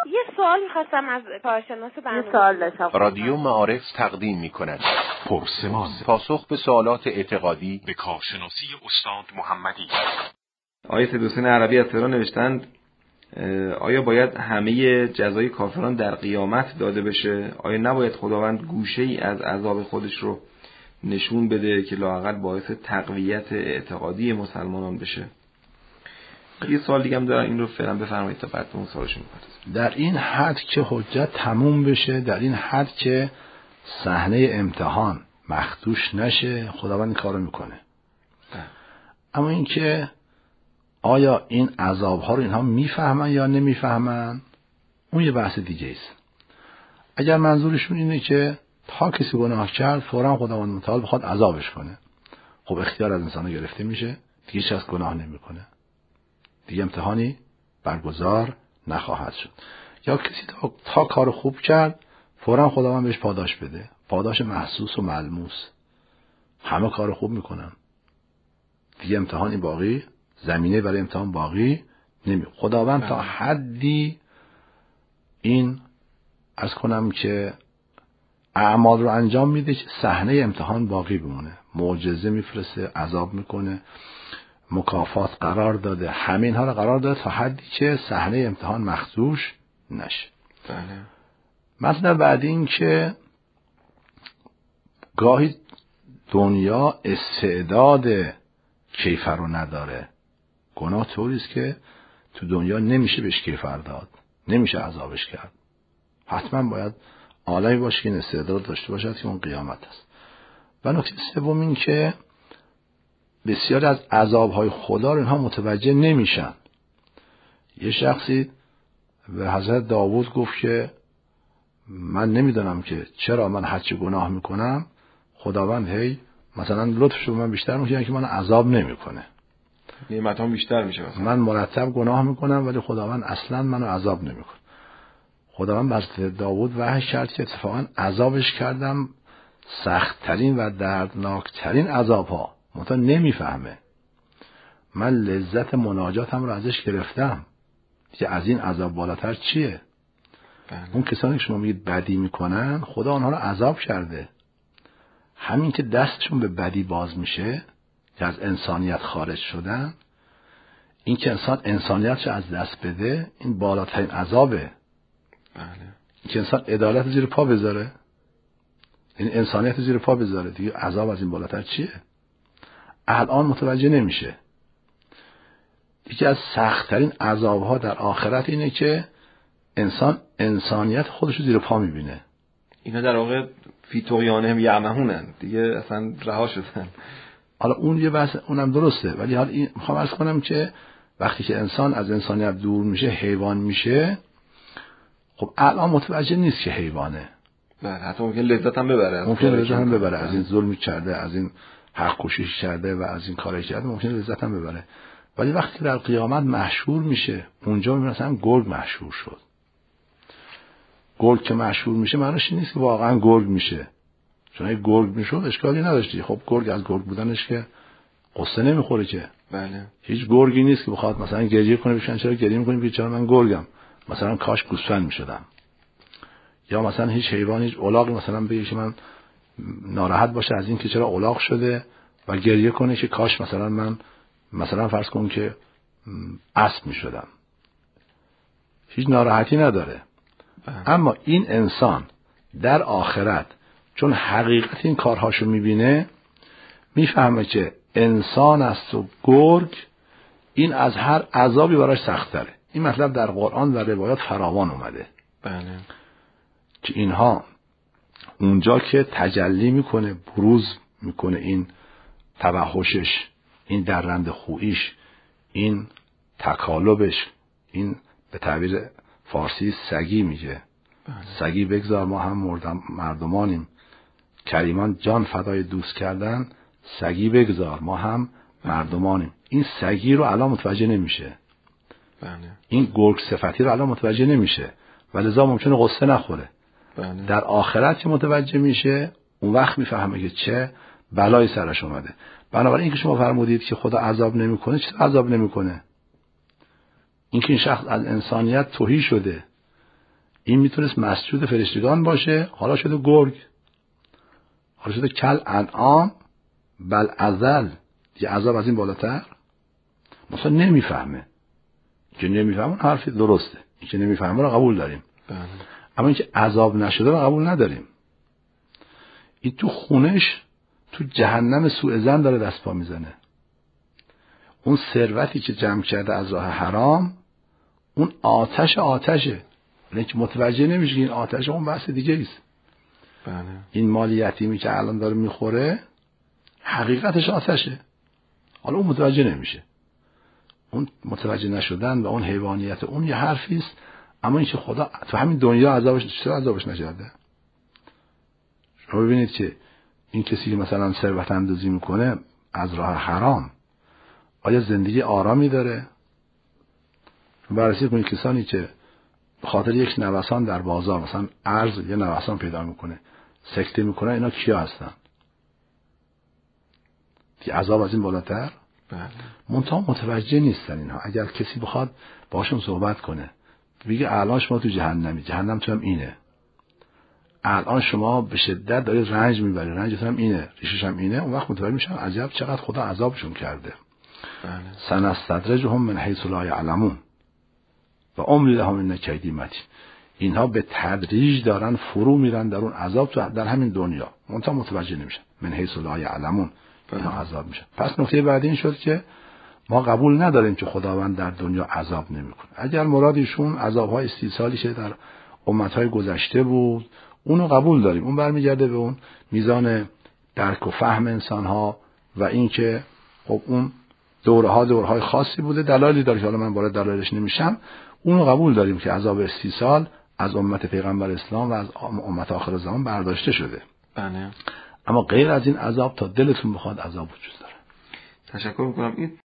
یه سوال می‌خواستم از کارشناس برنامه. یه سوال داشتم. رادیو معارف تقدیم می‌کند پرسمان، پاسخ به سوالات اعتقادی به کارشناسی استاد محمدی. آیه سیدحسین عربی از تهران نوشتند آیا باید همه جزای کافران در قیامت داده بشه؟ آیا نباید خداوند گوشه‌ای از عذاب خودش رو نشون بده که لااقل باعث تقویت اعتقادی مسلمانان بشه؟ یه سوال دیگه هم دارم، این رو فعلا بفرمایید تا بعد اون سوالشون می‌پرسم. در این حد که حجت تموم بشه، در این حد که صحنه امتحان مخدوش نشه، خداوند این کارو میکنه. اما این که آیا این عذاب‌ها رو اینها میفهمن یا نمیفهمن، اون یه بحث دیگه است. اگر منظورشون اینه که تا کسی گناه کرد فوراً خداوند متعال بخواد عذابش کنه، خب اختیار از انسان گرفته میشه، دیگه هیچ کس گناه نمیکنه، دیگه امتحانی برگزار نخواهد شد. یا کسی تا کار خوب کرد فوراً خداوند بهش پاداش بده، پاداش محسوس و ملموس. همه کار خوب میکنن، دیگه امتحانی باقی، زمینه برای امتحان باقی نمی. خداوند تا حدی این عرض کنم که اعمال رو انجام میده که صحنه امتحان باقی بمونه. معجزه میفرسته، عذاب میکنه، مکافات قرار داده، همه اینها رو قرار داده تا حدی که صحنه امتحان مخدوش نشه. مثلا بعد این که گاهی دنیا استعداد کیفر رو نداره. گناه طوریست که تو دنیا نمیشه بهش کیفر داد، نمیشه عذابش کرد. حتما باید عالمی باشه که این استعداد داشته باشد که اون قیامت است. و نکته سوم این که بسیاری از عذابهای خدا رو اینها متوجه نمیشن. یه شخصی به حضرت داوود گفت که من نمیدونم که چرا من هرچی گناه میکنم خداوند هی مثلا لطفش رو من بیشتر میکنه که من عذاب نمیکنه، نعمتام بیشتر میشه مثلا. من مرتب گناه میکنم ولی خداوند اصلا منو عذاب نمیکنه. خداوند بر داوود وحی کرد که اتفاقا عذابش کردم سخت‌ترین و دردناکترین عذابها، منتها نمیفهمه. من لذت مناجاتم رو ازش گرفتم که از این عذاب بالاتر چیه. اون کسانی که شما میگید بدی میکنن خدا آنها رو عذاب کرده. همین که دستشون به بدی باز میشه که از انسانیت خارج شدن، این که انسان انسانیتش از دست بده، این بالاترین عذابه. این که انسان عدالت زیر پا بذاره، این انسانیت زیر پا بذاره، دیگه عذاب از این بالاتر چیه؟ الان متوجه نمیشه. یکی از سخت‌ترین عذاب‌ها در آخرت اینه که انسان انسانیت خودش رو زیر پا میبینه. اینا در واقع فی طغیانهم یعمهونن، دیگه اصلا رها شدن. حالا اون یه بحث، اونم درسته، ولی حالا این میخوام عرض کنم که وقتی که انسان از انسانیت دور میشه حیوان میشه، خب الان متوجه نیست که حیوانه. بله، حتی ممکن لذت هم ببره، ممکن لذت هم ببره از این ظلمی کرده، از این حق کشی کرده و از این کارایی کرده، ممکن لذت هم ببره. ولی وقتی در قیامت محشور میشه، اونجا مثلا گرگ محشور شد. گرگ که محشور میشه معنیش نیست که واقعا گرگ میشه، چون اگه گرگ میشد اشکالی نداشتی. خب گرگ از گرگ بودنش که قصه نمیخوره که. بله. هیچ گرگی نیست که بخواد مثلا گریه کنه بشن چرا گریه میکنی که چرا من گرگم، مثلا کاش گوسفند میشدم. یا مثلا هیچ حیوانی، هیچ الاغی مثلا بگه که من ناراحت باشه از این که چرا الاغ شده و گریه کنه که کاش مثلا من مثلا فرض کن که اسب میشدم. هیچ ناراحتی نداره. اما این انسان در آخرت چون حقیقت این کارهاشو میبینه، میفهمه که انسان است و گرگ این از هر عذابی براش سخت‌تره. این مطلب در قرآن و روایات فراوان اومده. بله. که اینها اونجا که تجلی میکنه، بروز میکنه این توحشش، این درنده خویش، این تکالبش، این به تعبیر فارسی سگی میگه. سگی بگذار ما هم مردمانیم، کریمان جان فدای دوست کردن، سگی بگذار ما هم مردمانیم. این سگی رو الان متوجه نمیشه. این گرگ صفتی رو الان متوجه نمیشه و لذا ممکنه قصه نخوره. در آخرت که متوجه میشه اون وقت میفهمه که چه بلایی سرش اومده. بنابراین این که شما فرمودید که خدا عذاب نمیکنه، چرا عذاب نمیکنه؟ این که این شخص از انسانیت تهی شده، این میتونست مسجود فرشتگان باشه، حالا شده گرگ، حالا شده کل انعام بل ازل. یه عذاب از این بالاتر مثلا نمیفهمه. که نمیفهمه حرف درسته، این که نمیفهمه رو قبول داریم. اما این که عذاب نشده رو قبول نداریم. این تو خونش تو جهنم سوء ظن داره دست پا میزنه. اون ثروتی که جمع کرده از راه حرام، اون آتشه. لیکن متوجه نمیشه که این آتش اون بحث دیگه است. این مال یتیمی که الان داره میخوره حقیقتش آتشه. حالا اون متوجه نمیشه. اون متوجه نشدن و اون حیوانیت اون یه حرفی است. اما این که خدا تو همین دنیا عذابش نشده. شما ببینید که این کسی که مثلا ثروت اندوزی میکنه از راه حرام، آیا زندگی آرامی داره؟ بررسی کنید کسانی که به خاطر یک نوسان در بازار مثلا ارز یه نوسان پیدا میکنه، سکته میکنه، اینا کیا هستن؟ که عذاب از این بالاتر؟ منتها متوجه نیستن اینها. اگر کسی بخواد باشون صحبت کنه بگه الان شما تو جهنمی، جهنم تو هم اینه، الان شما به شدت داری رنج میبری، رنجت هم اینه، ریشش هم اینه، اون وقت متوجه میشن عجب چقدر خدا عذابشون کرده. سنستدرجهم من حیث لا یعلمون و املی لهم ان کیدی متین. اینها به تدریج دارن فرو میرن در اون عذاب در همین دنیا، منتها متوجه نمیشن. من حیث لا یعلمون اینها عذاب میشن. پس نکته بعدی این شد که ما قبول نداریم که خداوند در دنیا عذاب نمیکنه. اگر مرادشون عذاب‌های استیصالی شه در امت‌های گذشته بود، اونو قبول داریم. اون برمیگرده به اون میزان درک و فهم انسان‌ها و اینکه خب اون دورهای خاصی بوده، دلایلی داره که حالا من وارد دلایلش نمیشم. اونو قبول داریم که عذاب استیصال از امت پیغمبر اسلام و از امت آخر زمان برداشته شده. بله. اما غیر از این عذاب تا دلتون بخواد عذاب وجود داره. تشکر میکنم. این